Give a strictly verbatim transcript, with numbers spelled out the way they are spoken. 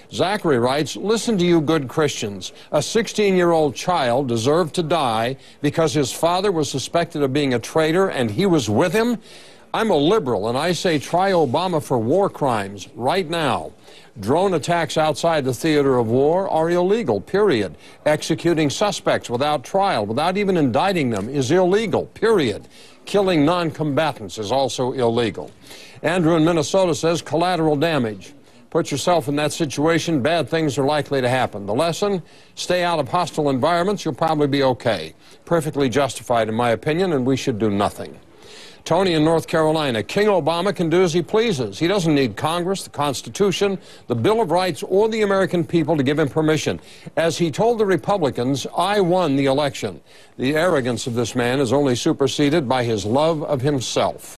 Zachary writes, listen to you good Christians. A sixteen-year-old child deserved to die because his father was suspected of being a traitor and he was with him? I'm a liberal, and I say try Obama for war crimes right now. Drone attacks outside the theater of war are illegal, period. Executing suspects without trial, without even indicting them, is illegal, period. Killing non-combatants is also illegal. Andrew in Minnesota says collateral damage. Put yourself in that situation, bad things are likely to happen. The lesson, stay out of hostile environments, you'll probably be okay. Perfectly justified in my opinion, and we should do nothing. Tony in North Carolina, King Obama can do as he pleases. He doesn't need Congress, the Constitution, the Bill of Rights, or the American people to give him permission. As he told the Republicans, I won the election. The arrogance of this man is only superseded by his love of himself.